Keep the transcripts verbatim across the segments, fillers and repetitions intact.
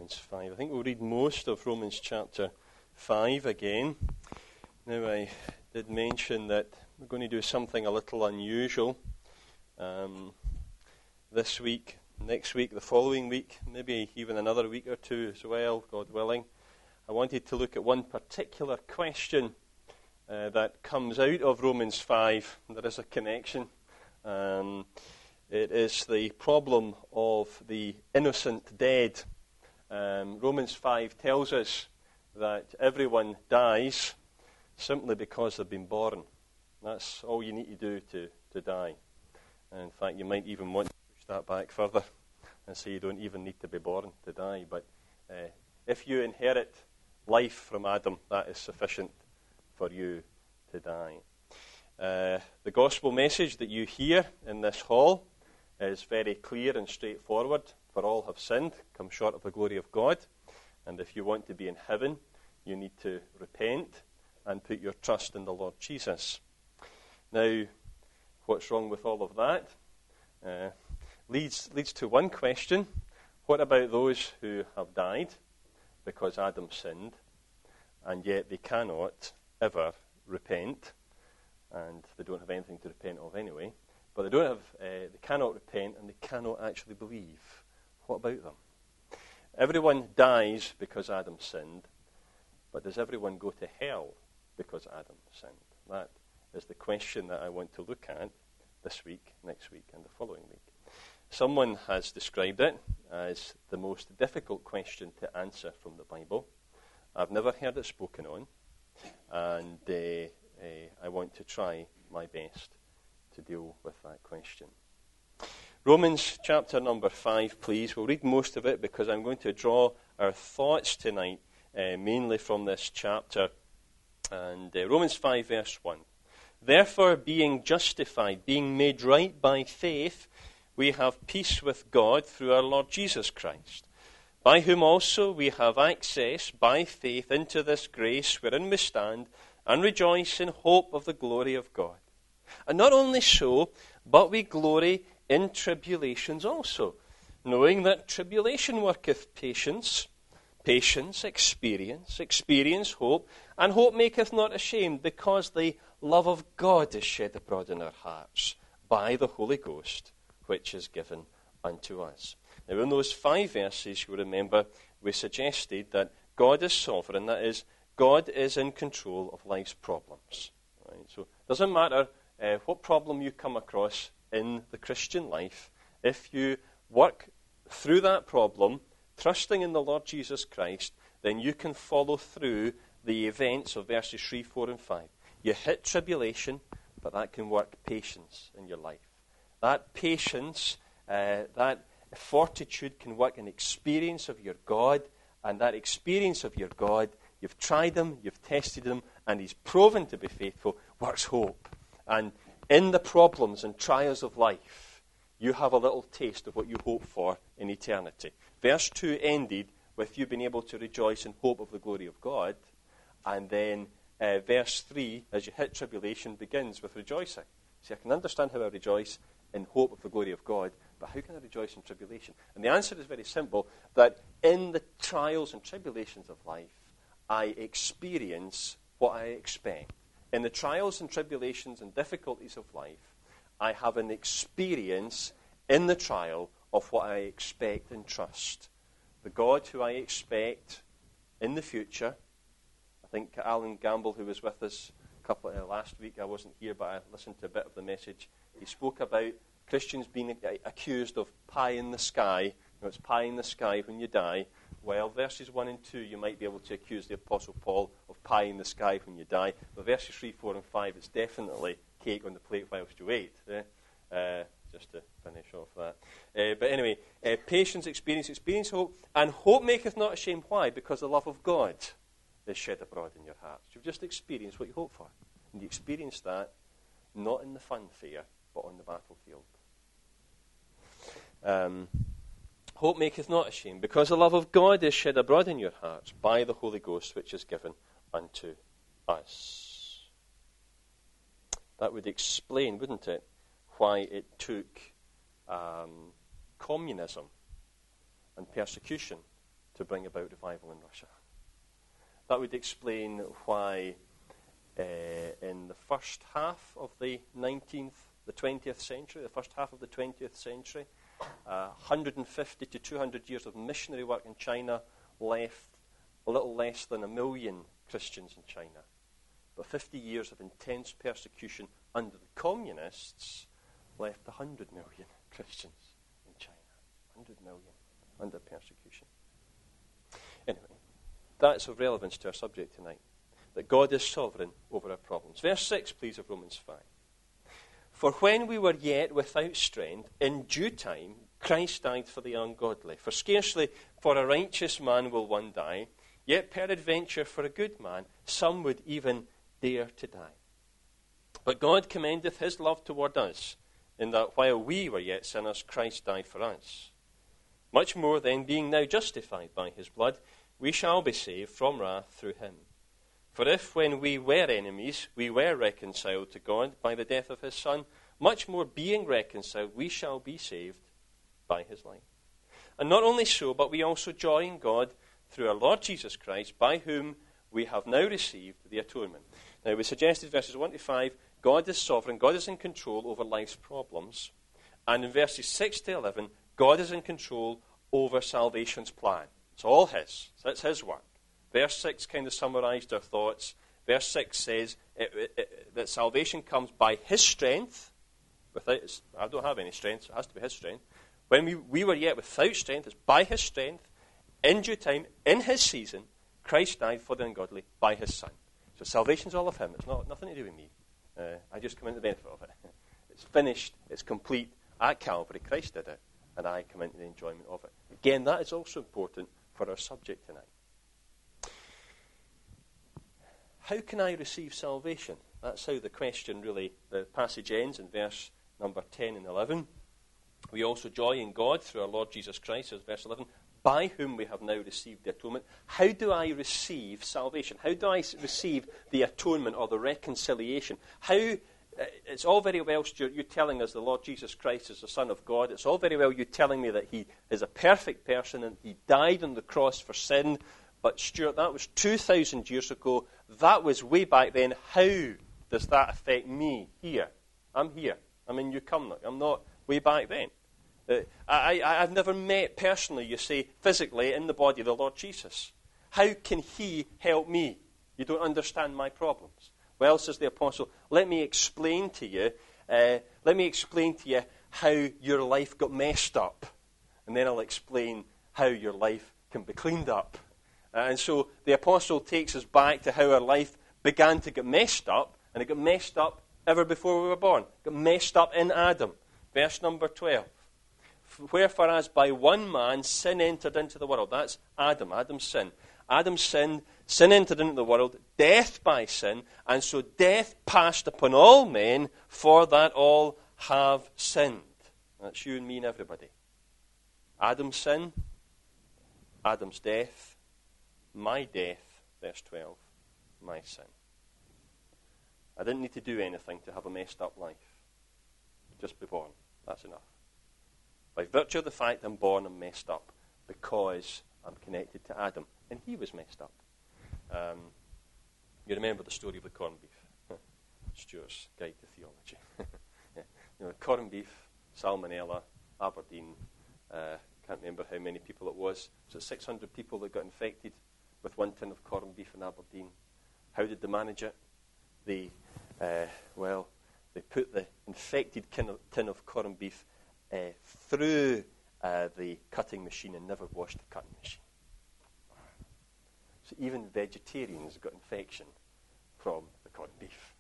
Romans five. I think we'll read most of Romans chapter five again. Now, I did mention that we're going to do something a little unusual um, this week, next week, the following week, maybe even another week or two as well, God willing. I wanted to look at one particular question uh, that comes out of Romans five. There is a connection. Um, it is the problem of the innocent dead. Um, Romans five tells us that everyone dies simply because they've been born. That's all you need to do to, to die. And in fact, you might even want to push that back further and say you don't even need to be born to die. But uh, if you inherit life from Adam, that is sufficient for you to die. Uh, the gospel message that you hear in this hall is very clear and straightforward. For all have sinned, come short of the glory of God. And if you want to be in heaven, you need to repent and put your trust in the Lord Jesus. Now, what's wrong with all of that? Uh, leads, leads to one question. What about those who have died because Adam sinned, and yet they cannot ever repent, and they don't have anything to repent of anyway, but they don't have, uh, they cannot repent, and they cannot actually believe? What about them? Everyone dies because Adam sinned, but does everyone go to hell because Adam sinned? That is the question that I want to look at this week, next week, and the following week. Someone has described it as the most difficult question to answer from the Bible. I've never heard it spoken on, and uh, uh, I want to try my best to deal with that question. Romans chapter number five, please. We'll read most of it because I'm going to draw our thoughts tonight uh, mainly from this chapter. And uh, Romans five, verse one. Therefore, being justified, being made right by faith, we have peace with God through our Lord Jesus Christ, by whom also we have access by faith into this grace wherein we stand, and rejoice in hope of the glory of God. And not only so, but we glory in tribulations also, knowing that tribulation worketh patience, patience, experience, experience, hope, and hope maketh not ashamed, because the love of God is shed abroad in our hearts by the Holy Ghost, which is given unto us. Now, in those five verses, you remember, we suggested that God is sovereign, that is, God is in control of life's problems. Right? So it doesn't matter uh, what problem you come across in the Christian life, if you work through that problem, trusting in the Lord Jesus Christ, then you can follow through the events of verses three, four, and five. You hit tribulation, but that can work patience in your life. That patience, uh, that fortitude can work an experience of your God, and that experience of your God, you've tried him, you've tested him, and he's proven to be faithful, works hope. And in the problems and trials of life, you have a little taste of what you hope for in eternity. Verse two ended with you being able to rejoice in hope of the glory of God, and then uh, verse three, as you hit tribulation, begins with rejoicing. See, I can understand how I rejoice in hope of the glory of God, but how can I rejoice in tribulation? And the answer is very simple, that in the trials and tribulations of life, I experience what I expect. In the trials and tribulations and difficulties of life, I have an experience in the trial of what I expect and trust. The God who I expect in the future. I think Alan Gamble, who was with us a couple uh, last week, I wasn't here, but I listened to a bit of the message. He spoke about Christians being accused of pie in the sky. You know, it's pie in the sky when you die. Well, verses one and two, you might be able to accuse the Apostle Paul of pie in the sky when you die. But verses three, four, and five, it's definitely cake on the plate whilst you wait. Eh? Uh, just to finish off that. Uh, but anyway, uh, patience, experience, experience, hope. And hope maketh not ashamed. Why? Because the love of God is shed abroad in your hearts. You've just experienced what you hope for. And you experience that not in the funfair, but on the battlefield. Um... Hope maketh not ashamed, because the love of God is shed abroad in your hearts by the Holy Ghost, which is given unto us. That would explain, wouldn't it, why it took um, communism and persecution to bring about revival in Russia. That would explain why uh, in the first half of the nineteenth, the twentieth century, the first half of the twentieth century, uh, one hundred fifty to two hundred years of missionary work in China left a little less than a million Christians in China. But fifty years of intense persecution under the communists left one hundred million Christians in China. one hundred million under persecution. Anyway, that's of relevance to our subject tonight, that God is sovereign over our problems. Verse six, please, of Romans five. For when we were yet without strength, in due time Christ died for the ungodly. For scarcely for a righteous man will one die, yet peradventure for a good man some would even dare to die. But God commendeth his love toward us, in that while we were yet sinners, Christ died for us. Much more then, being now justified by his blood, we shall be saved from wrath through him. For if when we were enemies, we were reconciled to God by the death of his Son, much more being reconciled, we shall be saved by his life. And not only so, but we also joy in God through our Lord Jesus Christ, by whom we have now received the atonement. Now, we suggested verses one to five, God is sovereign, God is in control over life's problems. And in verses six to eleven, God is in control over salvation's plan. It's all his. So that's his work. Verse six kind of summarized our thoughts. Verse six says it, it, it, that salvation comes by his strength. Without, I don't have any strength, so it has to be his strength. When we, we were yet without strength, it's by his strength, in due time, in his season, Christ died for the ungodly by his Son. So salvation's all of him. It's not nothing to do with me. Uh, I just come into the benefit of it. It's finished. It's complete. At Calvary, Christ did it, and I come into the enjoyment of it. Again, that is also important for our subject tonight. How can I receive salvation? That's how the question really, the passage ends in verse number ten and eleven. We also joy in God through our Lord Jesus Christ, as verse eleven, by whom we have now received the atonement. How do I receive salvation? How do I receive the atonement or the reconciliation? How... It's all very well, Stuart, you telling us the Lord Jesus Christ is the Son of God. It's all very well you telling me that he is a perfect person and he died on the cross for sin. But, Stuart, that was two thousand years ago. That was way back then. How does that affect me here? I'm here. I'm in New Cumnock. I'm not way back then. Uh, I, I, I've never met personally, you say, physically in the body of the Lord Jesus. How can he help me? You don't understand my problems. Well, says the apostle, let me explain to you, uh, let me explain to you how your life got messed up. And then I'll explain how your life can be cleaned up. Uh, and so the apostle takes us back to how our life began to get messed up, and it got messed up ever before we were born. It got messed up in Adam. Verse number twelve. Wherefore as by one man sin entered into the world. That's Adam, Adam's sin. Adam's sin, sin entered into the world, death by sin, and so death passed upon all men, for that all have sinned. That's you and me and everybody. Adam's sin, Adam's death, my death, verse twelve, my sin. I didn't need to do anything to have a messed up life. Just be born. That's enough. By virtue of the fact I'm born, I'm messed up because I'm connected to Adam. And he was messed up. Um, you remember the story of the corned beef. Stuart's Guide to Theology. yeah. You know, corned beef, salmonella, Aberdeen. Uh, can't remember how many people it was. Was it six hundred people that got infected with one tin of corned beef in Aberdeen? How did they manage it? They, uh, well, they put the infected tin of, tin of corned beef uh, through uh, the cutting machine and never washed the cutting machine. So even vegetarians got infection from the corned beef.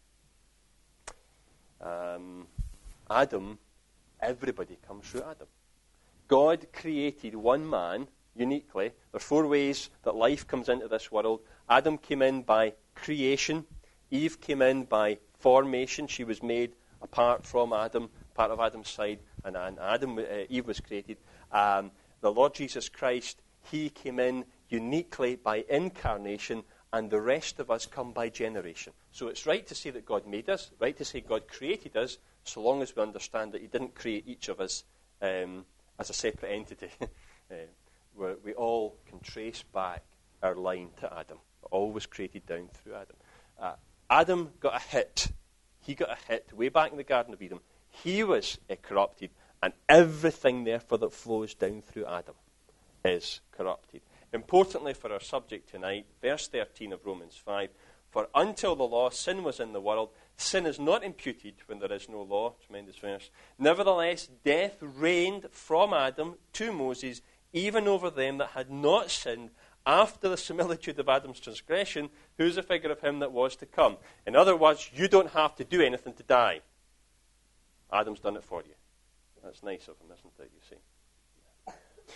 Um, Adam, everybody comes through Adam. God created one man uniquely. There are four ways that life comes into this world. Adam came in by creation. Eve came in by formation. She was made apart from Adam, part of Adam's side, and, and Adam, uh, Eve was created. Um, the Lord Jesus Christ, he came in uniquely by incarnation, and the rest of us come by generation. So it's right to say that God made us, right to say God created us, so long as we understand that he didn't create each of us um, as a separate entity. uh, where we all can trace back our line to Adam. It all was created down through Adam. Uh, Adam got a hit. He got a hit way back in the Garden of Eden. He was uh, corrupted, and everything, therefore, that flows down through Adam is corrupted. Importantly for our subject tonight, verse thirteen of Romans five, for until the law, sin was in the world. Sin is not imputed when there is no law. Tremendous verse. Nevertheless, death reigned from Adam to Moses, even over them that had not sinned, after the similitude of Adam's transgression, who's a figure of him that was to come. In other words, you don't have to do anything to die. Adam's done it for you. That's nice of him, isn't it, you see?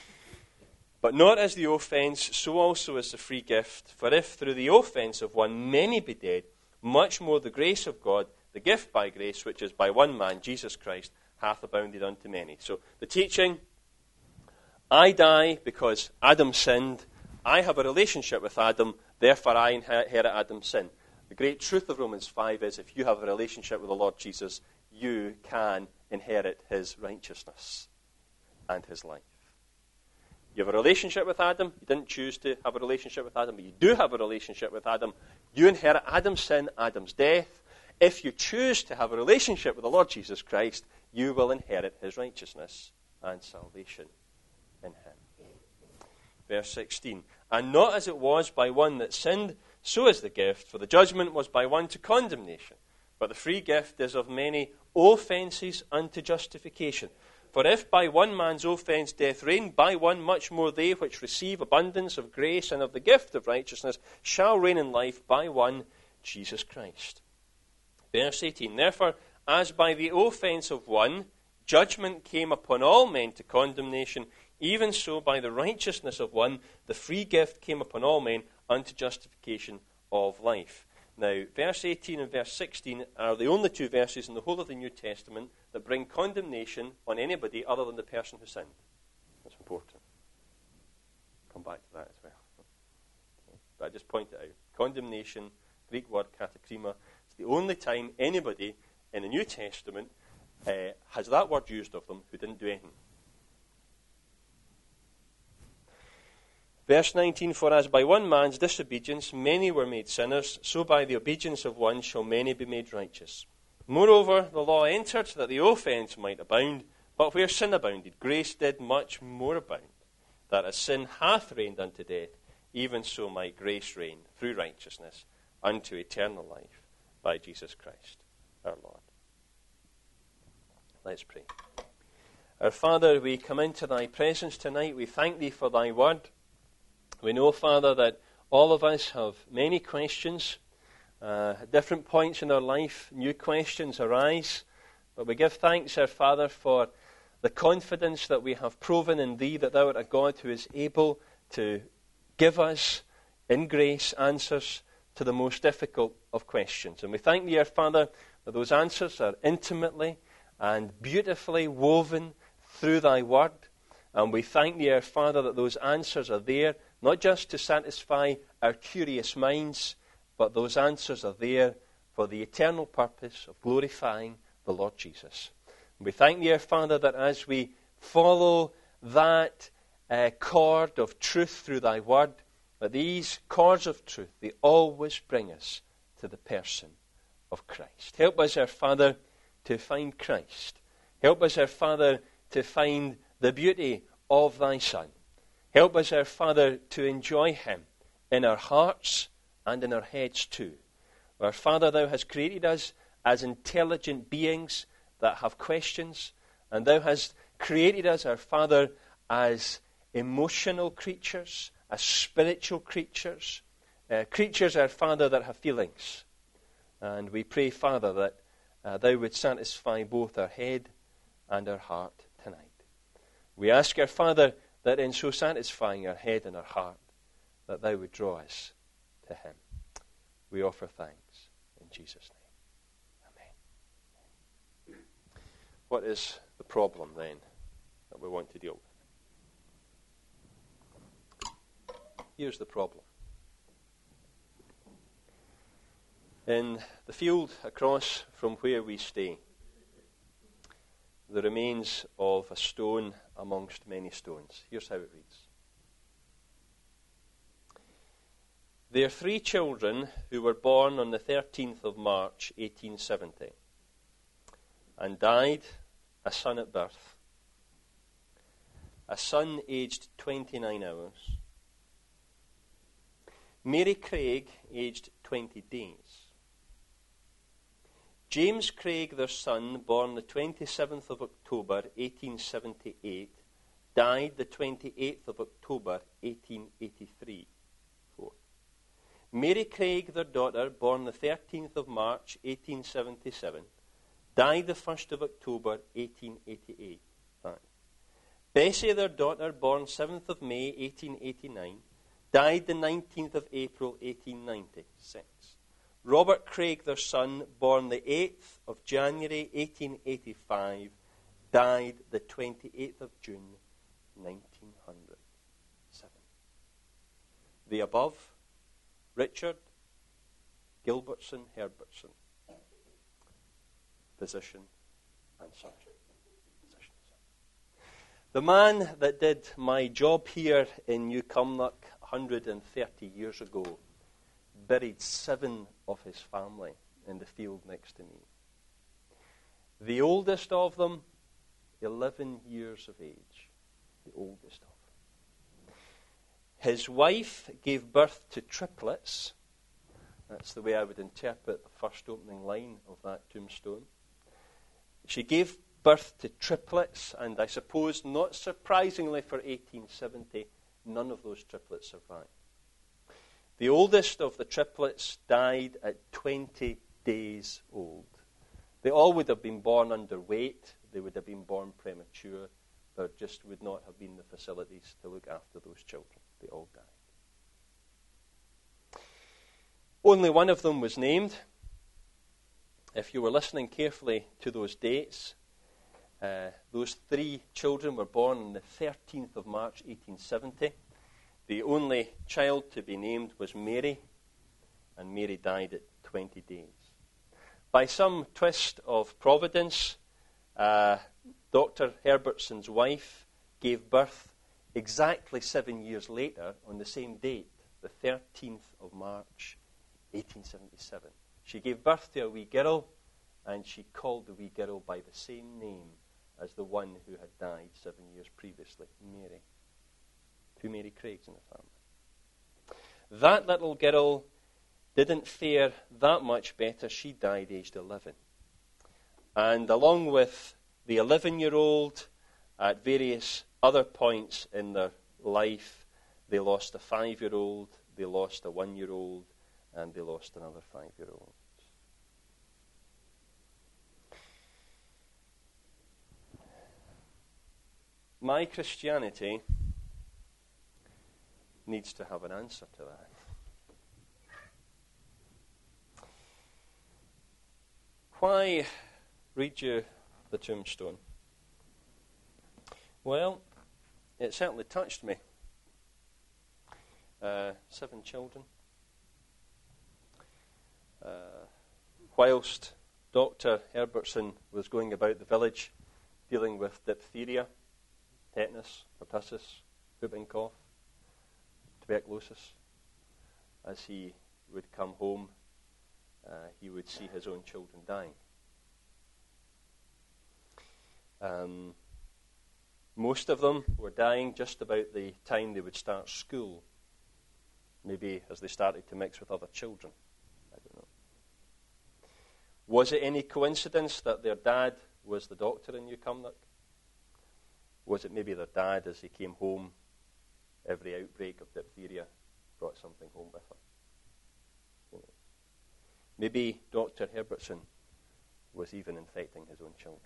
But not as the offence, so also is the free gift. For if through the offence of one many be dead, much more the grace of God, the gift by grace, which is by one man, Jesus Christ, hath abounded unto many. So the teaching, I die because Adam sinned. I have a relationship with Adam, therefore I inherit Adam's sin. The great truth of Romans five is if you have a relationship with the Lord Jesus, you can inherit his righteousness and his life. You have a relationship with Adam. You didn't choose to have a relationship with Adam, but you do have a relationship with Adam. You inherit Adam's sin, Adam's death. If you choose to have a relationship with the Lord Jesus Christ, you will inherit his righteousness and salvation in him. Verse sixteen, and not as it was by one that sinned, so is the gift, for the judgment was by one to condemnation, but the free gift is of many offences unto justification. For if by one man's offence death reigned, by one much more they which receive abundance of grace and of the gift of righteousness shall reign in life by one, Jesus Christ. Verse eighteen, therefore, as by the offence of one, judgment came upon all men to condemnation, even so by the righteousness of one, the free gift came upon all men unto justification of life. Now, verse eighteen and verse sixteen are the only two verses in the whole of the New Testament that bring condemnation on anybody other than the person who sinned. That's important. Come back to that as well. Okay. But I just point it out. Condemnation, Greek word katakrima, it's the only time anybody in the New Testament uh, has that word used of them who didn't do anything. Verse nineteen, for as by one man's disobedience many were made sinners, so by the obedience of one shall many be made righteous. Moreover, the law entered that the offence might abound, but where sin abounded, grace did much more abound, that as sin hath reigned unto death, even so might grace reign through righteousness unto eternal life by Jesus Christ our Lord. Let's pray. Our Father, we come into thy presence tonight. We thank thee for thy word. We know, Father, that all of us have many questions. Uh, at different points in our life, new questions arise. But we give thanks, our Father, for the confidence that we have proven in thee, that thou art a God who is able to give us, in grace, answers to the most difficult of questions. And we thank thee, our Father, that those answers are intimately and beautifully woven through thy word. And we thank thee, our Father, that those answers are there, not just to satisfy our curious minds, but those answers are there for the eternal purpose of glorifying the Lord Jesus. And we thank thee, our Father, that as we follow that uh, cord of truth through thy word, that these cords of truth, they always bring us to the person of Christ. Help us, our Father, to find Christ. Help us, our Father, to find the beauty of thy Son. Help us, our Father, to enjoy him in our hearts and in our heads too. Our Father, thou hast created us as intelligent beings that have questions, and thou hast created us, our Father, as emotional creatures, as spiritual creatures, uh, creatures, our Father, that have feelings. And we pray, Father, that uh, thou would satisfy both our head and our heart tonight. We ask, our Father, that in so satisfying our head and our heart, that thou would draw us to him. We offer thanks in Jesus' name. Amen. What is the problem then that we want to deal with? Here's the problem. In the field across from where we stay, the remains of a stone amongst many stones. Here's how it reads. Their three children who were born on the thirteenth of March, eighteen seventy, and died a son at birth, a son aged twenty-nine hours, Mary Craig aged twenty days, James Craig, their son, born the twenty-seventh of October, eighteen seventy-eight, died the twenty-eighth of October, eighteen eighty-three. Four. Mary Craig, their daughter, born the thirteenth of March, eighteen seventy-seven, died the first of October, eighteen eighty-eight. Five. Bessie, their daughter, born seventh of May, eighteen eighty-nine, died the nineteenth of April, eighteen ninety-six. Robert Craig, their son, born the eighth of January, eighteen eighty-five, died the twenty-eighth of June, nineteen hundred seven. The above, Richard Gilbertson Herbertson, physician and surgeon. Physician and surgeon. The man that did my job here in New Cumnock one hundred thirty years ago buried seven of his family in the field next to me. The oldest of them, eleven years of age. The oldest of them. His wife gave birth to triplets. That's the way I would interpret the first opening line of that tombstone. She gave birth to triplets, and I suppose, not surprisingly for eighteen seventy, none of those triplets survived. The oldest of the triplets died at twenty days old. They all would have been born underweight. They would have been born premature. There just would not have been the facilities to look after those children. They all died. Only one of them was named. If you were listening carefully to those dates, uh, those three children were born on the thirteenth of March, eighteen seventy. The only child to be named was Mary, and Mary died at twenty days. By some twist of providence, uh, Doctor Herbertson's wife gave birth exactly seven years later on the same date, the thirteenth of March, eighteen seventy-seven. She gave birth to a wee girl, and she called the wee girl by the same name as the one who had died seven years previously, Mary. Two Mary Craigs in the family. That little girl didn't fare that much better. She died aged eleven. And along with the eleven-year-old, at various other points in their life, they lost a five-year-old, they lost a one-year-old, and they lost another five-year-old. My Christianity needs to have an answer to that. Why read you the tombstone? Well, it certainly touched me. Uh, seven children. Uh, whilst Doctor Herbertson was going about the village dealing with diphtheria, tetanus, pertussis, whooping cough, tuberculosis, as he would come home, uh, he would see his own children dying. Um, most of them were dying just about the time they would start school, maybe as they started to mix with other children. I don't know. Was it any coincidence that their dad was the doctor in New Cumnock? Was it maybe their dad, as he came home, every outbreak of diphtheria brought something home with him? You know. Maybe Doctor Herbertson was even infecting his own children.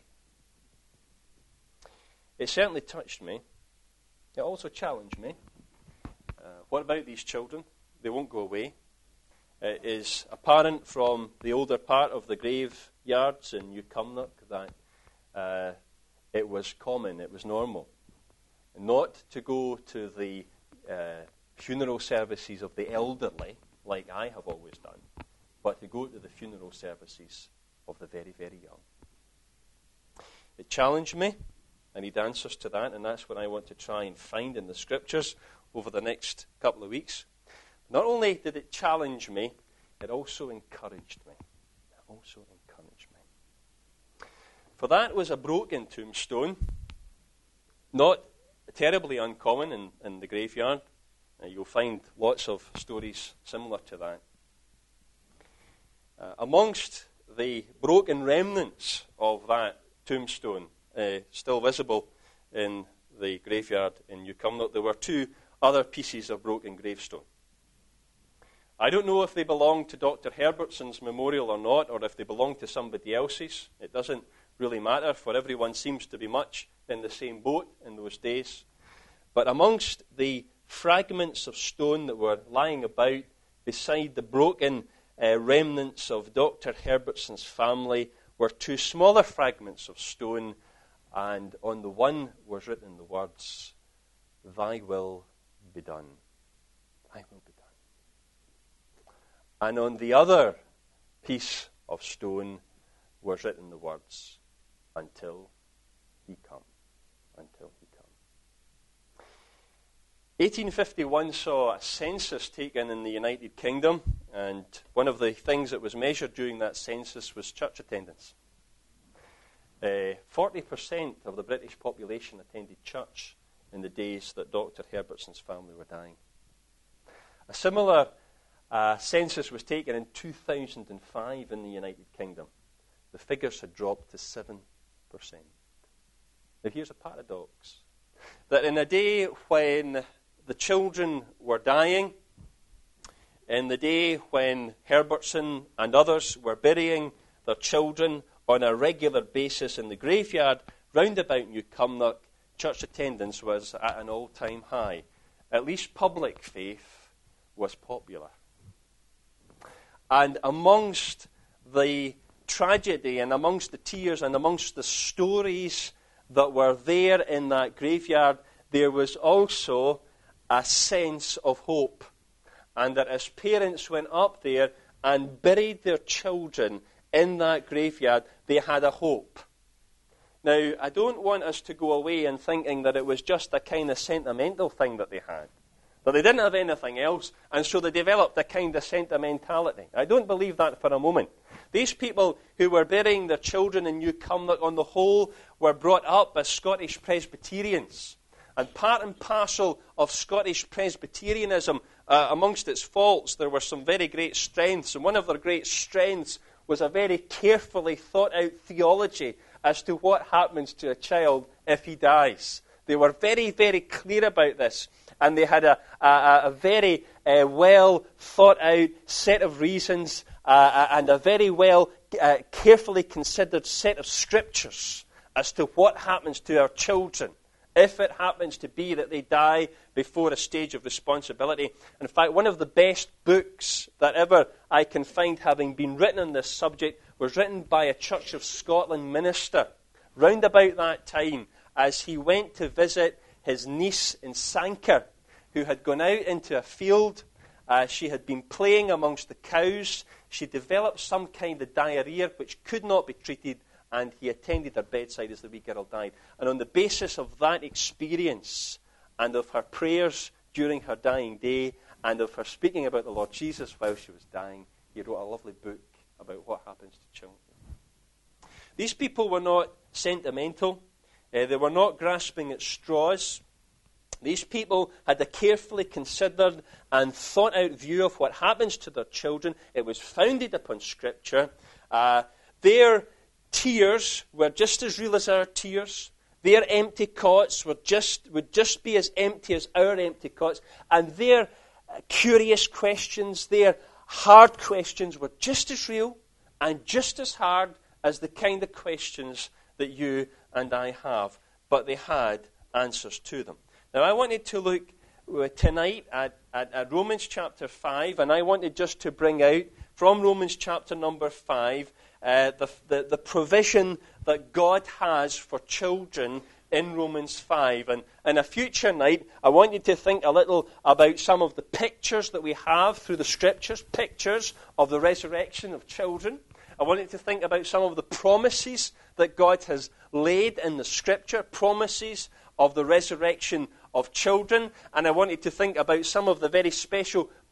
It certainly touched me. It also challenged me. Uh, what about these children? They won't go away. It is apparent from the older part of the graveyards in New Cumnock that uh, it was common, it was normal, not to go to the uh, funeral services of the elderly, like I have always done, but to go to the funeral services of the very, very young. It challenged me. I need answers to that, and that's what I want to try and find in the Scriptures over the next couple of weeks. Not only did it challenge me, it also encouraged me. It also encouraged me. For that was a broken tombstone, not terribly uncommon in, in the graveyard. Uh, you'll find lots of stories similar to that. Uh, amongst the broken remnants of that tombstone, uh, still visible in the graveyard in New Cumnock, there were two other pieces of broken gravestone. I don't know if they belong to Doctor Herbertson's memorial or not, or if they belong to somebody else's. It doesn't really matter, for everyone seems to be much in the same boat in those days. But amongst the fragments of stone that were lying about beside the broken uh, remnants of Doctor Herbertson's family were two smaller fragments of stone, and on the one was written the words, "Thy will be done. Thy will be done." And on the other piece of stone was written the words, "Until he come." Until he come. eighteen fifty-one saw a census taken in the United Kingdom, and one of the things that was measured during that census was church attendance. Uh, forty percent of the British population attended church in the days that Doctor Herbertson's family were dying. A similar uh, census was taken in two thousand five in the United Kingdom. The figures had dropped to seven percent. Now here's a paradox. That in a day when the children were dying, in the day when Herbertson and others were burying their children on a regular basis in the graveyard round about New Cumnock, church attendance was at an all-time high. At least public faith was popular. And amongst the tragedy and amongst the tears and amongst the stories that were there in that graveyard, there was also a sense of hope. And that as parents went up there and buried their children in that graveyard, they had a hope. Now, I don't want us to go away and thinking that it was just a kind of sentimental thing that they had. That they didn't have anything else, and so they developed a kind of sentimentality. I don't believe that for a moment. These people who were burying their children in New Cumnock, on the whole, were brought up as Scottish Presbyterians. And part and parcel of Scottish Presbyterianism, uh, amongst its faults, there were some very great strengths. And one of their great strengths was a very carefully thought out theology as to what happens to a child if he dies. They were very, very clear about this. And they had a, a, a very uh, well thought out set of reasons uh, and a very well uh, carefully considered set of scriptures as to what happens to our children if it happens to be that they die before a stage of responsibility. In fact, one of the best books that ever I can find having been written on this subject was written by a Church of Scotland minister round about that time as he went to visit his niece in Sanquhar, who had gone out into a field. Uh, she had been playing amongst the cows. She developed some kind of diarrhea which could not be treated, and he attended her bedside as the wee girl died. And on the basis of that experience and of her prayers during her dying day and of her speaking about the Lord Jesus while she was dying, he wrote a lovely book about what happens to children. These people were not sentimental. Uh, they were not grasping at straws. These people had a carefully considered and thought out view of what happens to their children. It was founded upon Scripture. Uh, their tears were just as real as our tears. Their empty cots were just would just be as empty as our empty cots. And their uh, curious questions, their hard questions were just as real and just as hard as the kind of questions that you and I have. But they had answers to them. Now, I wanted to look tonight at, at, at Romans chapter five, and I wanted just to bring out from Romans chapter number five uh, the, the, the provision that God has for children in Romans five. And in a future night, I want you to think a little about some of the pictures that we have through the Scriptures, pictures of the resurrection of children. I want you to think about some of the promises that God has laid in the Scripture, promises of the resurrection of children. And I want you to think about some of the very special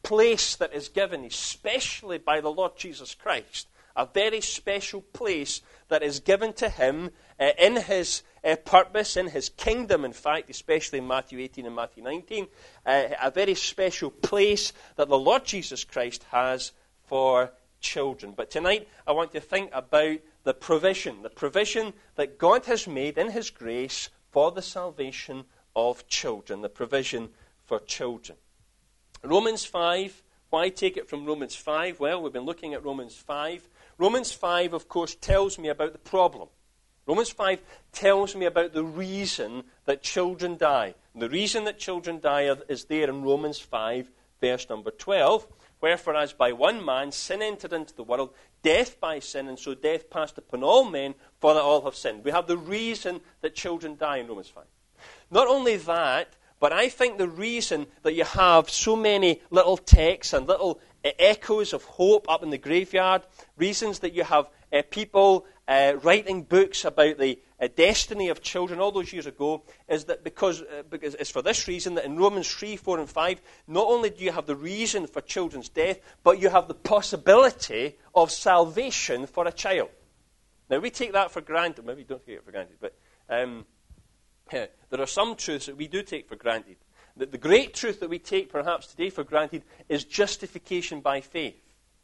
place that is given, especially by the Lord Jesus Christ, a very special place that is given to him uh, in his uh, purpose, in his kingdom, in fact, especially in Matthew eighteen and Matthew nineteen, uh, a very special place that the Lord Jesus Christ has for children. But tonight I want to think about the provision, the provision that God has made in his grace for the salvation of children, the provision for children. Romans five, why take it from Romans five? Well, we've been looking at Romans five. Romans five, of course, tells me about the problem. Romans five tells me about the reason that children die. And the reason that children die is there in Romans five, verse number twelve. Wherefore, as by one man sin entered into the world, death by sin, and so death passed upon all men, for that all have sinned. We have the reason that children die in Romans five. Not only that, but I think the reason that you have so many little texts and little uh, echoes of hope up in the graveyard, reasons that you have uh, people uh, writing books about the uh, destiny of children all those years ago, is that because, uh, because it's for this reason that in Romans three, four, and five, not only do you have the reason for children's death, but you have the possibility of salvation for a child. Now, we take that for granted. Maybe we don't take it for granted, but Um, there are some truths that we do take for granted. The, the great truth that we take perhaps today for granted is justification by faith.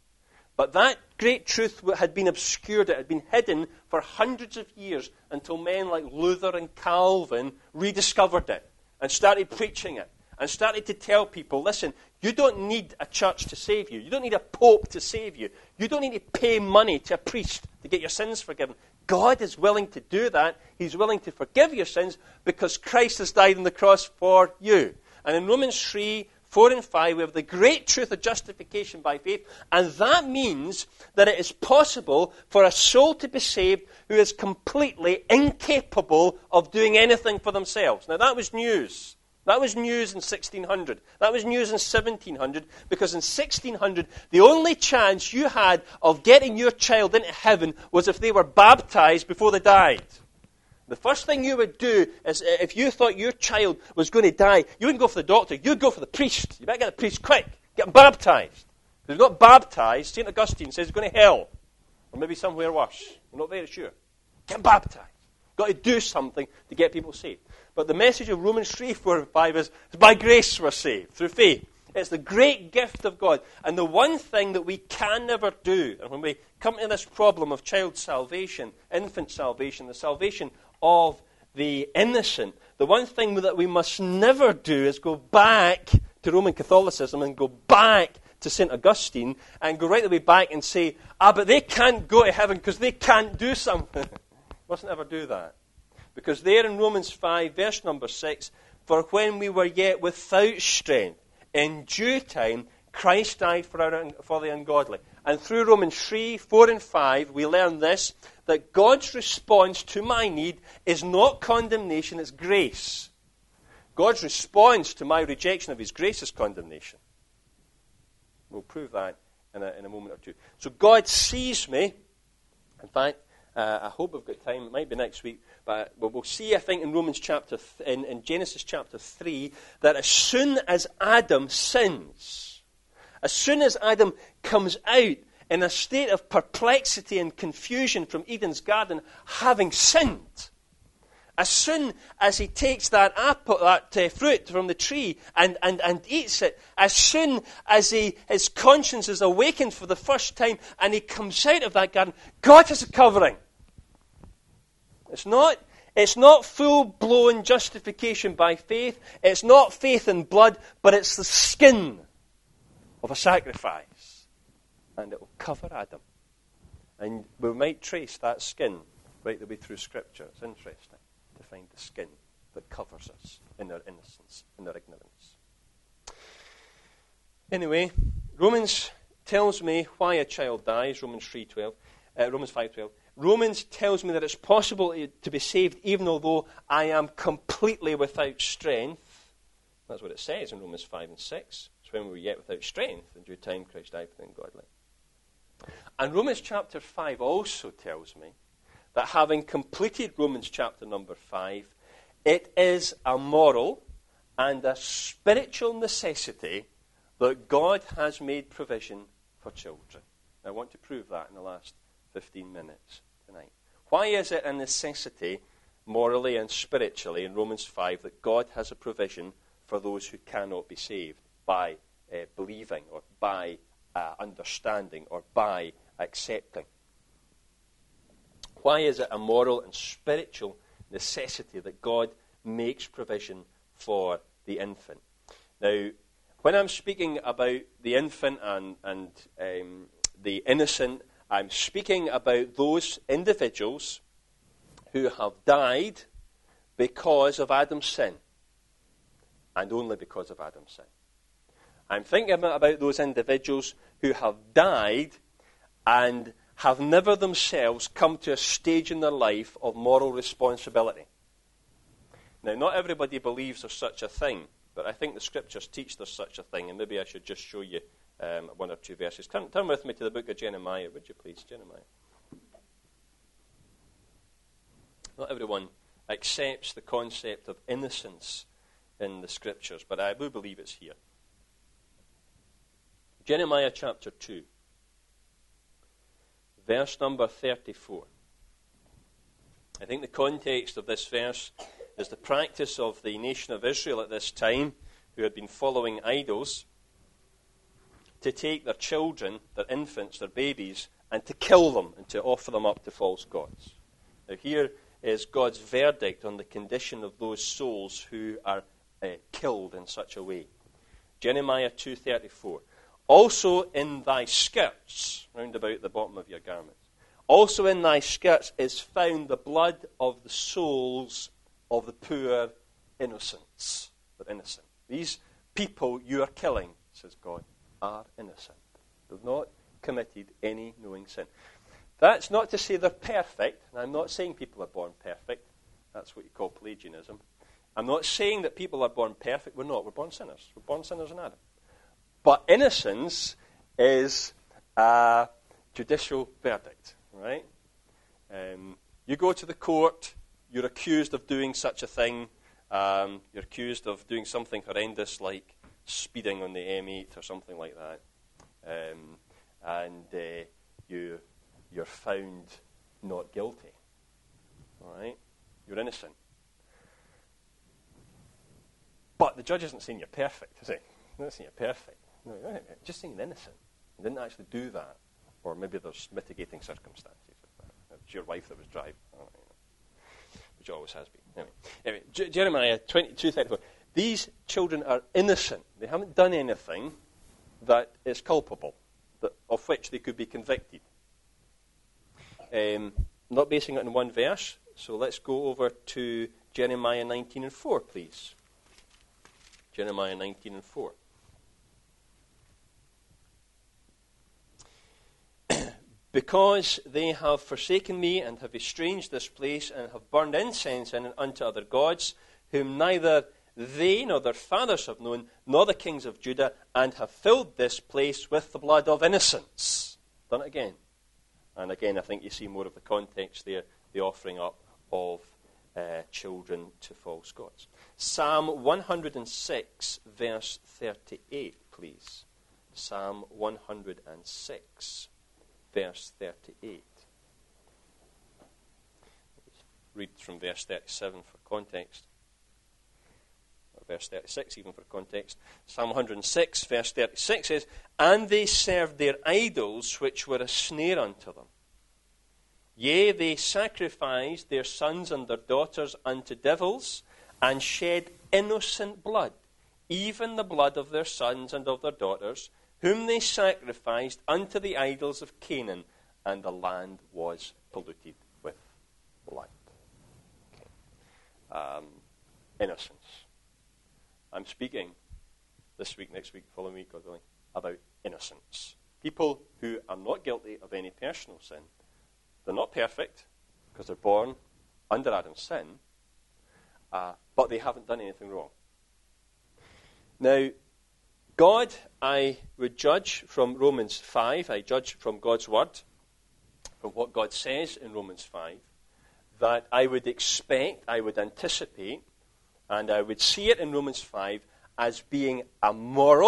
But that great truth had been obscured, it had been hidden for hundreds of years until men like Luther and Calvin rediscovered it and started preaching it and started to tell people, listen, you don't need a church to save you. You don't need a pope to save you. You don't need to pay money to a priest to get your sins forgiven. God is willing to do that. He's willing to forgive your sins because Christ has died on the cross for you. And in Romans three, four and five, we have the great truth of justification by faith. And that means that it is possible for a soul to be saved who is completely incapable of doing anything for themselves. Now that was news. That was news in sixteen hundred. That was news in seventeen hundred, because in sixteen hundred, the only chance you had of getting your child into heaven was if they were baptized before they died. The first thing you would do is, if you thought your child was going to die, you wouldn't go for the doctor, you'd go for the priest. You better get the priest quick. Get him baptized. If he's not baptized, Saint Augustine says he's going to hell. Or maybe somewhere worse. We're not very sure. Get him baptized. Got to do something to get people saved. But the message of Romans three, four, and five is, by grace we're saved, through faith. It's the great gift of God. And the one thing that we can never do, and when we come to this problem of child salvation, infant salvation, the salvation of the innocent, the one thing that we must never do is go back to Roman Catholicism and go back to Saint Augustine and go right the way back and say, ah, but they can't go to heaven because they can't do something. Mustn't ever do that. Because there in Romans five, verse number six, for when we were yet without strength, in due time, Christ died for, our, for the ungodly. And through Romans three, four, and five, we learn this, that God's response to my need is not condemnation, it's grace. God's response to my rejection of his grace is condemnation. We'll prove that in a, in a moment or two. So God sees me. In fact, Uh, I hope we've got time. It might be next week, but we'll see, I think, in Romans chapter, th- in, in Genesis chapter three, that as soon as Adam sins, as soon as Adam comes out in a state of perplexity and confusion from Eden's garden, having sinned, as soon as he takes that apple, that uh, fruit from the tree and, and, and eats it, as soon as he, his conscience is awakened for the first time and he comes out of that garden, God has a covering. It's not, it's not full-blown justification by faith. It's not faith in blood, but it's the skin of a sacrifice. And it will cover Adam. And we might trace that skin right the way through Scripture. It's interesting to find the skin that covers us in our innocence, in our ignorance. Anyway, Romans tells me why a child dies, Romans three twelve, uh, Romans five twelve. Romans tells me that it's possible to be saved even although I am completely without strength. That's what it says in Romans five and six. It's when we were yet without strength, in due time Christ died for the ungodly. And Romans chapter five also tells me that having completed Romans chapter number five, it is a moral and a spiritual necessity that God has made provision for children. I want to prove that in the last fifteen minutes tonight. Why is it a necessity, morally and spiritually, in Romans five, that God has a provision for those who cannot be saved by uh, believing or by uh, understanding or by accepting? Why is it a moral and spiritual necessity that God makes provision for the infant? Now, when I'm speaking about the infant and, and um, the innocent, I'm speaking about those individuals who have died because of Adam's sin, and only because of Adam's sin. I'm thinking about those individuals who have died and have never themselves come to a stage in their life of moral responsibility. Now, not everybody believes there's such a thing, but I think the Scriptures teach there's such a thing, and maybe I should just show you um, one or two verses. Turn, turn with me to the book of Jeremiah, would you please, Jeremiah? Not everyone accepts the concept of innocence in the Scriptures, but I do believe it's here. Jeremiah chapter two, verse number thirty-four. I think the context of this verse is the practice of the nation of Israel at this time, who had been following idols, to take their children, their infants, their babies, and to kill them and to offer them up to false gods. Now here is God's verdict on the condition of those souls who are uh, killed in such a way. Jeremiah two thirty-four. Also in thy skirts, round about the bottom of your garments, also in thy skirts is found the blood of the souls of the poor innocents. They're innocent. These people you are killing, says God, are innocent. They've not committed any knowing sin. That's not to say they're perfect, and I'm not saying people are born perfect. That's what you call Pelagianism. I'm not saying that people are born perfect. We're not. We're born sinners. We're born sinners in Adam. But innocence is a judicial verdict, right? Um, you go to the court, you're accused of doing such a thing, um, you're accused of doing something horrendous like speeding on the M eight or something like that, um, and uh, you, you're found not guilty, all right? You're innocent. But the judge isn't saying you're perfect, is he? He's not saying you're perfect. No, just saying innocent. You didn't actually do that. Or maybe there's mitigating circumstances. It's your wife that was driving. Oh, you know, which always has been. Anyway, anyway J- Jeremiah twenty-two thirty-four. These children are innocent. They haven't done anything that is culpable, that, of which they could be convicted. Um, I'm not basing it on one verse, so let's go over to Jeremiah nineteen and four, please. Jeremiah nineteen and four. Because they have forsaken me and have estranged this place and have burned incense in it unto other gods, whom neither they nor their fathers have known, nor the kings of Judah, and have filled this place with the blood of innocents. Done it again. And again, I think you see more of the context there, the offering up of uh, children to false gods. Psalm one hundred six, verse thirty-eight, please. Psalm one hundred six. Verse thirty-eight. Let's read from verse thirty-seven for context. Or verse thirty-six even for context. Psalm one hundred six, verse thirty-six says, And they served their idols, which were a snare unto them. Yea, they sacrificed their sons and their daughters unto devils, and shed innocent blood, even the blood of their sons and of their daughters, whom they sacrificed unto the idols of Canaan, and the land was polluted with blood. Okay. Um, innocence. I'm speaking this week, next week, following week, God willing, about innocence. People who are not guilty of any personal sin. They're not perfect, because they're born under Adam's sin, uh, but they haven't done anything wrong. Now, God, I would judge from Romans five, I judge from God's word, from what God says in Romans five, that I would expect, I would anticipate, and I would see it in Romans five as being a moral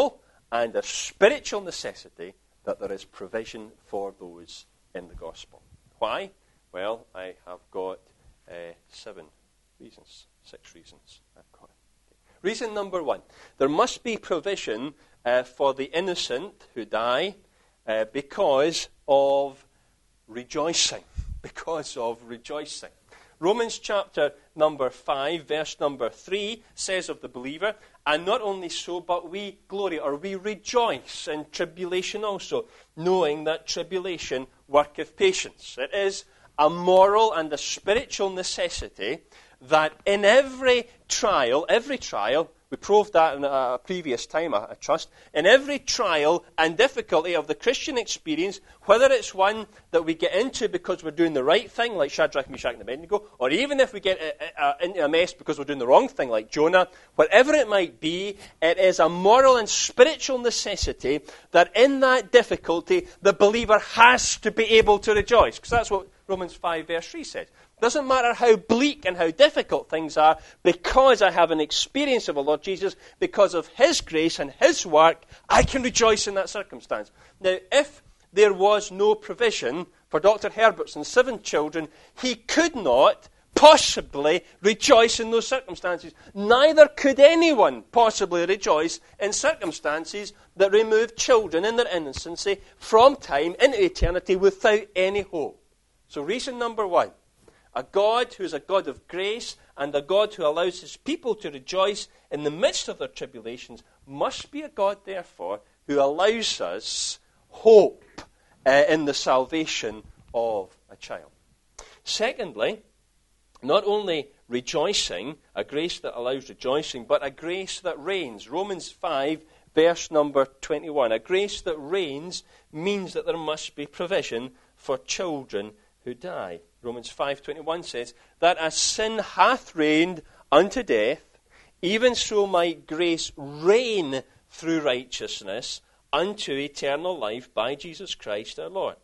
and a spiritual necessity that there is provision for those in the gospel. Why? Well, I have got uh, seven reasons, six reasons I've got. Okay. Reason number one, there must be provision uh, for the innocent who die uh, because of rejoicing. Because of rejoicing. Romans chapter number five, verse number three says of the believer, and not only so, but we glory, or we rejoice in tribulation also, knowing that tribulation worketh patience. It is a moral and a spiritual necessity that in every trial, every trial, we proved that in a previous time, I, I trust, in every trial and difficulty of the Christian experience, whether it's one that we get into because we're doing the right thing, like Shadrach, Meshach, and Abednego, or even if we get uh, uh, into a mess because we're doing the wrong thing, like Jonah, whatever it might be, it is a moral and spiritual necessity that in that difficulty, the believer has to be able to rejoice. Because that's what Romans five, verse three says. Doesn't matter how bleak and how difficult things are, because I have an experience of the Lord Jesus, because of His grace and His work, I can rejoice in that circumstance. Now, if there was no provision for Doctor Herbertson seven children, he could not possibly rejoice in those circumstances. Neither could anyone possibly rejoice in circumstances that remove children in their innocency from time into eternity without any hope. So reason number one, a God who is a God of grace and a God who allows His people to rejoice in the midst of their tribulations must be a God, therefore, who allows us hope uh, in the salvation of a child. Secondly, not only rejoicing, a grace that allows rejoicing, but a grace that reigns. Romans five, verse number twenty-one. A grace that reigns means that there must be provision for children who die. Romans five twenty-one says, that as sin hath reigned unto death, even so might grace reign through righteousness unto eternal life by Jesus Christ our Lord.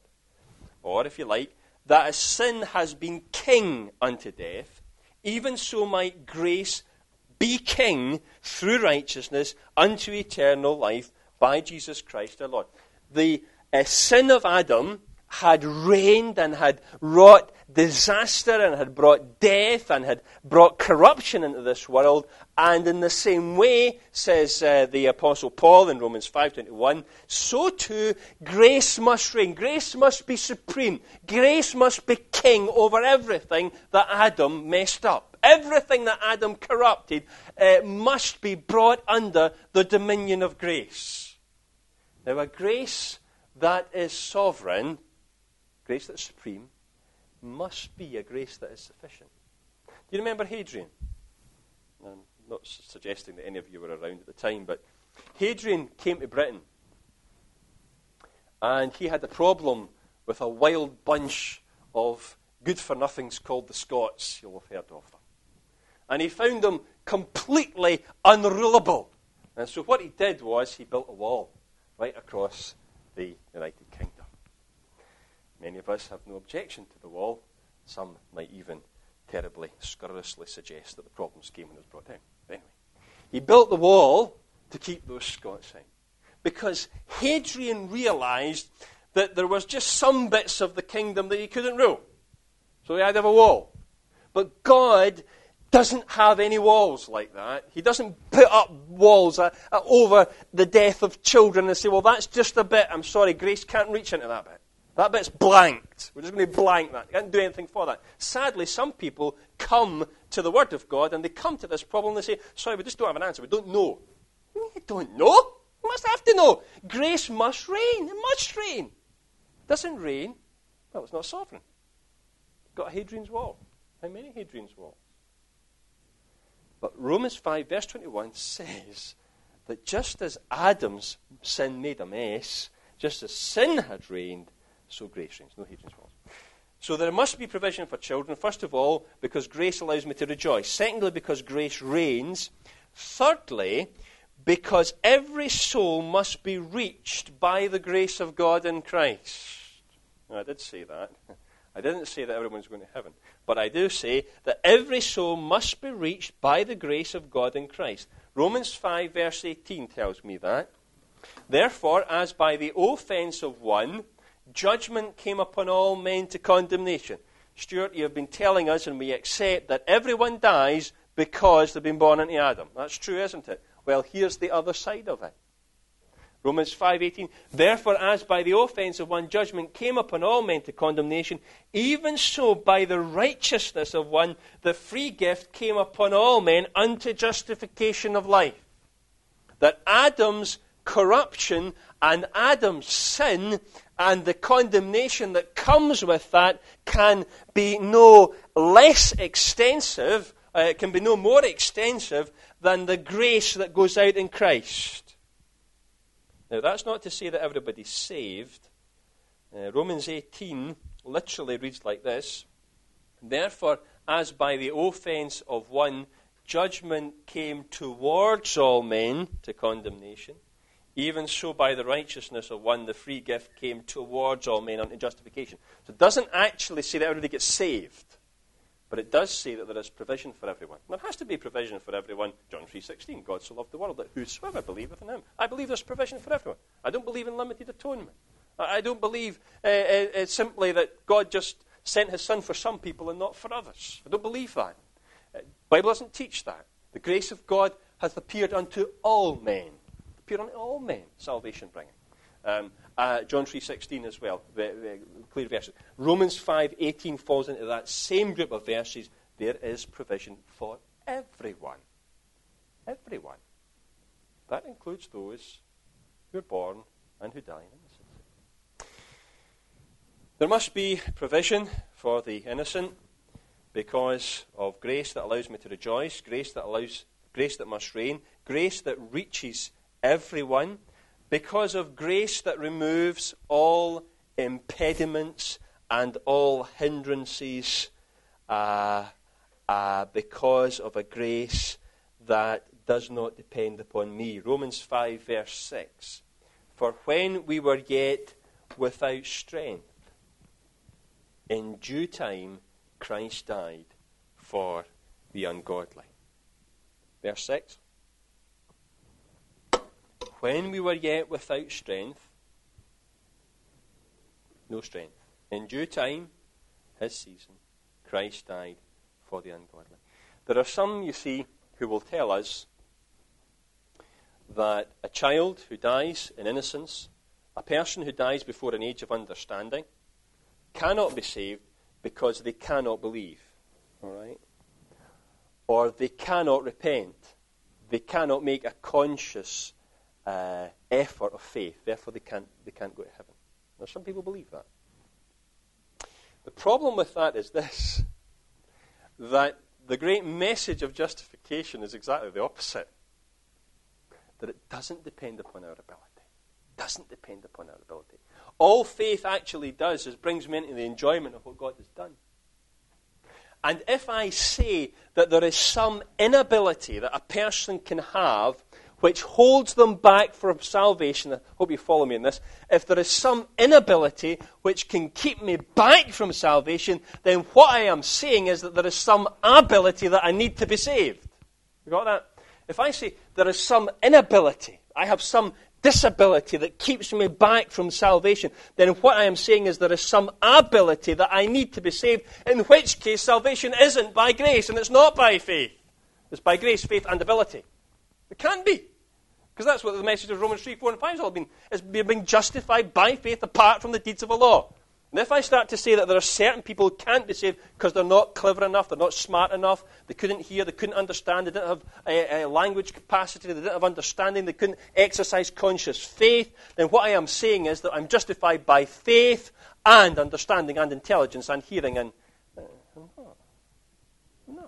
Or, if you like, that as sin has been king unto death, even so might grace be king through righteousness unto eternal life by Jesus Christ our Lord. The uh, sin of Adam had reigned and had wrought disaster and had brought death and had brought corruption into this world. And in the same way, says uh, the Apostle Paul in Romans five twenty-one, so too grace must reign. Grace must be supreme. Grace must be king over everything that Adam messed up. Everything that Adam corrupted uh, must be brought under the dominion of grace. Now, a grace that is sovereign, grace that's supreme, must be a grace that is sufficient. Do you remember Hadrian? I'm not suggesting that any of you were around at the time, but Hadrian came to Britain, and he had a problem with a wild bunch of good-for-nothings called the Scots. You'll have heard of them. And he found them completely unrulable. And so what he did was he built a wall right across the United Kingdom. Many of us have no objection to the wall. Some might even terribly, scurrilously suggest that the problems came when it was brought down. But anyway, he built the wall to keep those Scots out. Because Hadrian realized that there was just some bits of the kingdom that he couldn't rule. So he had to have a wall. But God doesn't have any walls like that. He doesn't put up walls uh, uh, over the death of children and say, well, that's just a bit. I'm sorry, grace can't reach into that bit. That bit's blanked. We're just going to blank that. You can't do anything for that. Sadly, some people come to the Word of God and they come to this problem and they say, sorry, we just don't have an answer. We don't know. You don't know? You must have to know. Grace must reign. It must reign. It doesn't reign. Well, it's not sovereign. Got a Hadrian's Wall. How many Hadrian's Walls? But Romans five, verse twenty-one says that just as Adam's sin made a mess, just as sin had reigned, so grace reigns. No Hadrian's Walls. So there must be provision for children. First of all, because grace allows me to rejoice. Secondly, because grace reigns. Thirdly, because every soul must be reached by the grace of God in Christ. Now, I did say that. I didn't say that everyone's going to heaven. But I do say that every soul must be reached by the grace of God in Christ. Romans five, verse eighteen tells me that. Therefore, as by the offence of one, judgment came upon all men to condemnation. Stuart, you have been telling us, and we accept, that everyone dies because they've been born into Adam. That's true, isn't it? Well, here's the other side of it. Romans five eighteen, therefore, as by the offence of one judgment came upon all men to condemnation, even so by the righteousness of one the free gift came upon all men unto justification of life. That Adam's corruption and Adam's sin and the condemnation that comes with that can be no less extensive, uh, it can be no more extensive than the grace that goes out in Christ. Now, that's not to say that everybody's saved. Uh, Romans eighteen literally reads like this. Therefore, as by the offence of one, judgment came towards all men to condemnation, even so by the righteousness of one, the free gift came towards all men unto justification. So it doesn't actually say that everybody gets saved, but it does say that there is provision for everyone. There has to be provision for everyone. John three sixteen, God so loved the world that whosoever believeth in him. I believe there's provision for everyone. I don't believe in limited atonement. I don't believe uh, uh, simply that God just sent his son for some people and not for others. I don't believe that. The uh, Bible doesn't teach that. The grace of God hath appeared unto all men. Appeared unto all men, salvation bringing. Um, uh, John three sixteen as well, very, very clear verses. Romans five eighteen falls into that same group of verses. There is provision for everyone. Everyone. That includes those who are born and who die in innocence. There must be provision for the innocent because of grace that allows me to rejoice, grace that allows, grace that must reign, grace that reaches everyone, because of grace that removes all impediments and all hindrances, uh, uh, because of a grace that does not depend upon me. Romans five verse six. For when we were yet without strength, in due time Christ died for the ungodly. Verse six. When we were yet without strength, no strength, in due time, his season, Christ died for the ungodly. There are some, you see, who will tell us that a child who dies in innocence, a person who dies before an age of understanding, cannot be saved because they cannot believe, all right? Or they cannot repent. They cannot make a conscious Uh, effort of faith, therefore they can't, they can't go to heaven. Now, some people believe that. The problem with that is this, that the great message of justification is exactly the opposite. That it doesn't depend upon our ability. It doesn't depend upon our ability. All faith actually does is brings me into the enjoyment of what God has done. And if I say that there is some inability that a person can have which holds them back from salvation, I hope you follow me in this, if there is some inability which can keep me back from salvation, then what I am saying is that there is some ability that I need to be saved. You got that? If I say there is some inability, I have some disability that keeps me back from salvation, then what I am saying is there is some ability that I need to be saved, in which case salvation isn't by grace and it's not by faith. It's by grace, faith, and ability. It can't be. Because that's what the message of Romans three, four, and five has all been. It's being justified by faith apart from the deeds of the law. And if I start to say that there are certain people who can't be saved because they're not clever enough, they're not smart enough, they couldn't hear, they couldn't understand, they didn't have a, a language capacity, they didn't have understanding, they couldn't exercise conscious faith, then what I am saying is that I'm justified by faith and understanding and intelligence and hearing and... Uh, no. No.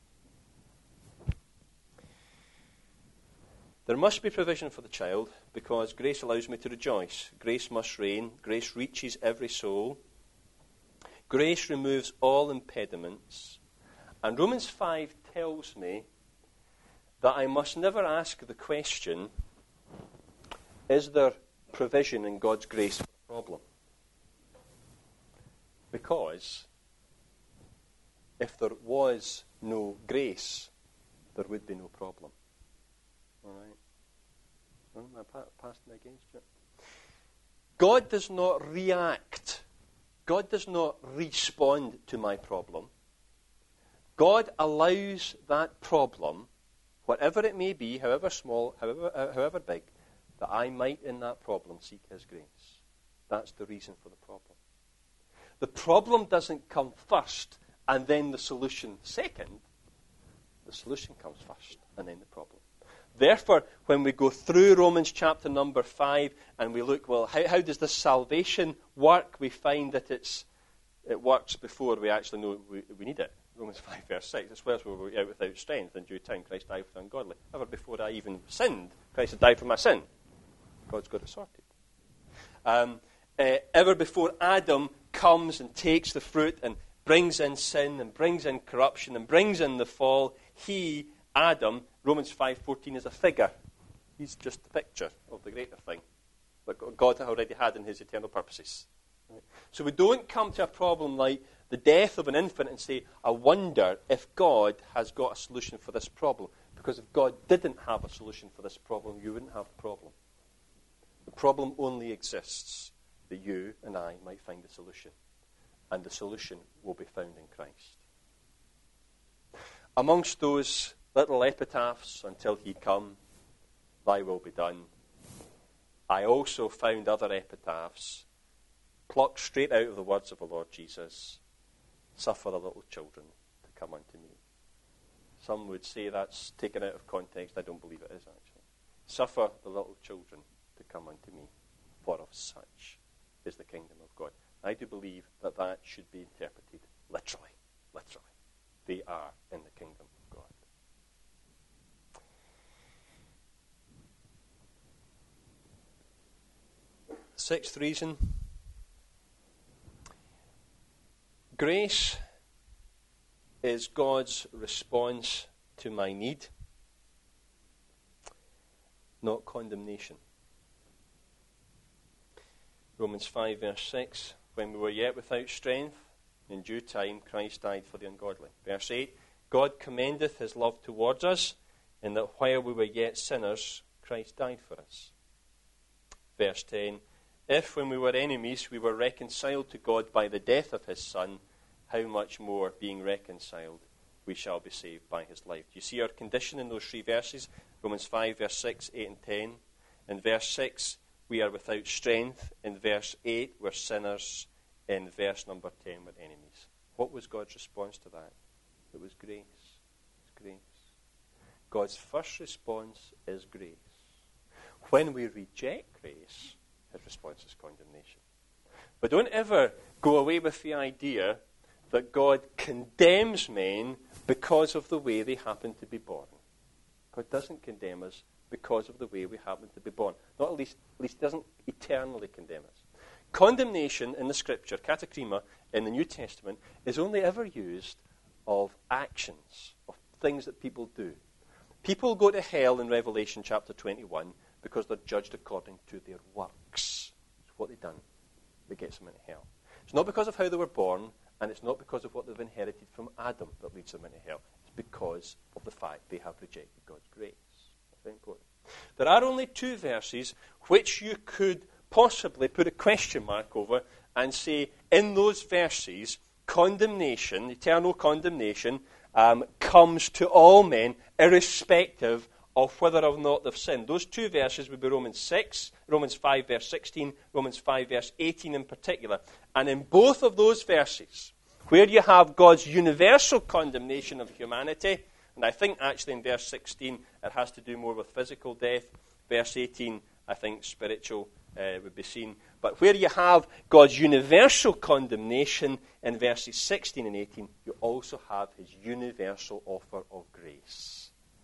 There must be provision for the child because grace allows me to rejoice. Grace must reign. Grace reaches every soul. Grace removes all impediments. And Romans five tells me that I must never ask the question, is there provision in God's grace for a problem? Because if there was no grace, there would be no problem. All right? No, am I passing against you? God does not react. God does not respond to my problem. God allows that problem, whatever it may be, however small, however, uh, however big, that I might in that problem seek his grace. That's the reason for the problem. The problem doesn't come first and then the solution second. The solution comes first and then the problem. Therefore, when we go through Romans chapter number five and we look, well, how, how does this salvation work? We find that it's it works before we actually know we, we need it. Romans five verse six, it swears we were out without strength. In due time, Christ died for the ungodly. Ever before I even sinned, Christ had died for my sin. God's got it sorted. Um, uh, ever before Adam comes and takes the fruit and brings in sin and brings in corruption and brings in the fall, he, Adam, Romans five fourteen is a figure. He's just a picture of the greater thing that God already had in his eternal purposes. Right? So we don't come to a problem like the death of an infant and say, I wonder if God has got a solution for this problem. Because if God didn't have a solution for this problem, you wouldn't have the problem. The problem only exists that you and I might find a solution. And the solution will be found in Christ. Amongst those little epitaphs, until he come, thy will be done, I also found other epitaphs plucked straight out of the words of the Lord Jesus. Suffer the little children to come unto me. Some would say that's taken out of context. I don't believe it is, actually. Suffer the little children to come unto me, for of such is the kingdom of God. I do believe that that should be interpreted literally. Literally. They are in the kingdom of God. Sixth reason. Grace is God's response to my need, not condemnation. Romans five verse six, when we were yet without strength, in due time Christ died for the ungodly. Verse eight, God commendeth his love towards us, in that while we were yet sinners, Christ died for us. Verse ten, if when we were enemies we were reconciled to God by the death of his Son, how much more, being reconciled, we shall be saved by his life. Do you see our condition in those three verses? Romans five, verse six, eight, and ten. In verse six, we are without strength. In verse eight, we're sinners. In verse number ten, we're enemies. What was God's response to that? It was grace. It's grace. God's first response is grace. When we reject grace, his response is condemnation. But don't ever go away with the idea that God condemns men because of the way they happen to be born. God doesn't condemn us because of the way we happen to be born. Not at least, at least he doesn't eternally condemn us. Condemnation in the Scripture, katakrima, in the New Testament, is only ever used of actions, of things that people do. People go to hell in Revelation chapter twenty-one because they're judged according to their works. It's what they've done that gets them into hell. It's not because of how they were born, and it's not because of what they've inherited from Adam that leads them into hell. It's because of the fact they have rejected God's grace. That's very important. There are only two verses which you could possibly put a question mark over and say, in those verses, condemnation, eternal condemnation, um, comes to all men, irrespective of whether or not they've sinned. Those two verses would be Romans six, Romans five, verse sixteen, Romans five, verse eighteen in particular. And in both of those verses, where you have God's universal condemnation of humanity, and I think actually in verse sixteen it has to do more with physical death. Verse eighteen, I think spiritual uh, would be seen. But where you have God's universal condemnation in verses sixteen and eighteen, you also have his universal offer of grace.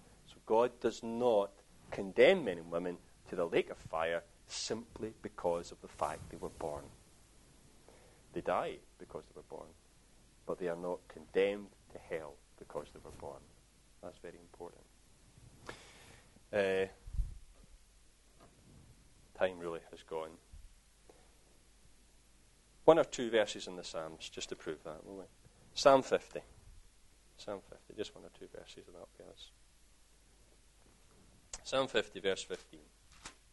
God does not condemn men and women to the lake of fire simply because of the fact they were born. They die because they were born, but they are not condemned to hell because they were born. That's very important. Uh, time really has gone. One or two verses in the Psalms, just to prove that, will we? Psalm fifty. Psalm fifty, just one or two verses, and that'll be us. Psalm fifty, verse fifteen.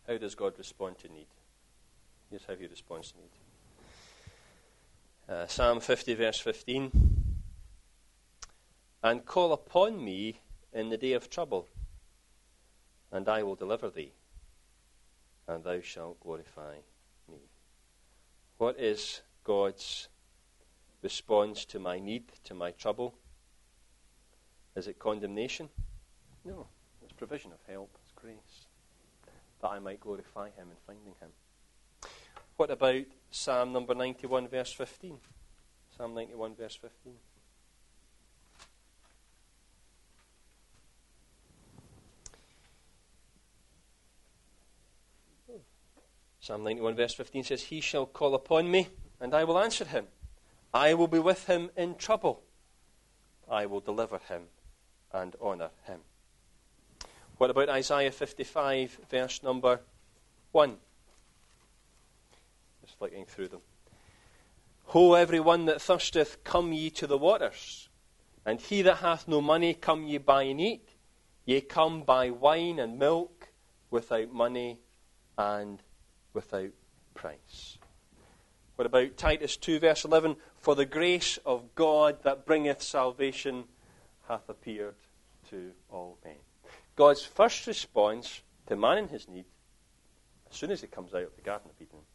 How does God respond to need? Here's how he responds to need. Uh, Psalm fifty, verse fifteen. And call upon me in the day of trouble, and I will deliver thee, and thou shalt glorify me. What is God's response to my need, to my trouble? Is it condemnation? No, it's provision of help, it's grace, that I might glorify him in finding him. What about Psalm number ninety-one, verse fifteen? Psalm ninety-one, verse fifteen. Psalm ninety-one, verse fifteen says, He shall call upon me, and I will answer him. I will be with him in trouble. I will deliver him and honour him. What about Isaiah fifty-five, verse number one? Just flicking through them. Ho, every one that thirsteth, come ye to the waters. And he that hath no money, come ye buy and eat. Ye come buy wine and milk without money and without price. What about Titus two, verse eleven? For the grace of God that bringeth salvation hath appeared to all men. God's first response to man in his need, as soon as he comes out of the Garden of Eden,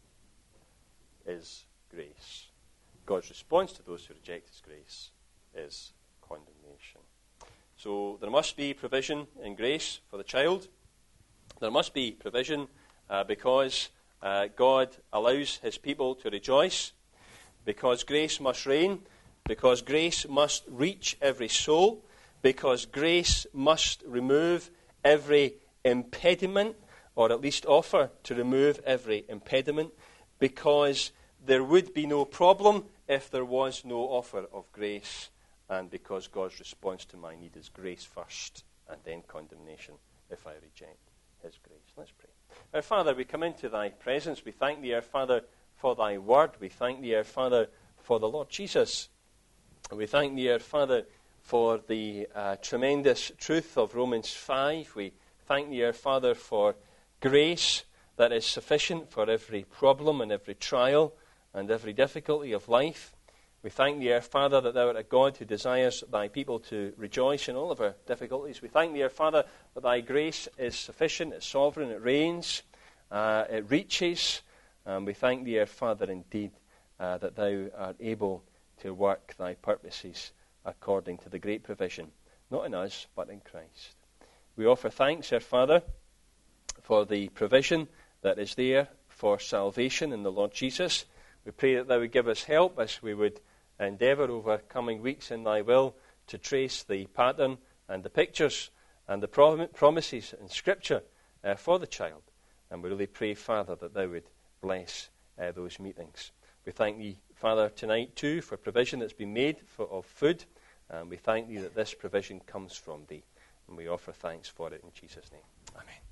is grace. God's response to those who reject his grace is condemnation. So there must be provision in grace for the child. There must be provision uh, because uh, God allows his people to rejoice, because grace must reign, because grace must reach every soul, because grace must remove every impediment, or at least offer to remove every impediment, because there would be no problem if there was no offer of grace, and because God's response to my need is grace first, and then condemnation if I reject his grace. Let's pray. Our Father, we come into thy presence. We thank thee, our Father, for thy word. We thank thee, our Father, for the Lord Jesus. And we thank thee, our Father, for the uh, tremendous truth of Romans five. We thank thee, our Father, for grace that is sufficient for every problem and every trial and every difficulty of life. We thank thee, our Father, that thou art a God who desires thy people to rejoice in all of our difficulties. We thank thee, our Father, that thy grace is sufficient, it's sovereign, it reigns, uh, it reaches. And we thank thee, our Father, indeed, uh, that thou art able to work thy purposes according to the great provision, not in us, but in Christ. We offer thanks, our Father, for the provision that is there for salvation in the Lord Jesus. We pray that thou would give us help as we would endeavour over coming weeks in thy will to trace the pattern and the pictures and the prom- promises in Scripture uh, for the child. And we really pray, Father, that thou would bless uh, those meetings. We thank thee, Father, tonight too for provision that's been made for, of food. And we thank thee that this provision comes from thee. And we offer thanks for it in Jesus' name. Amen.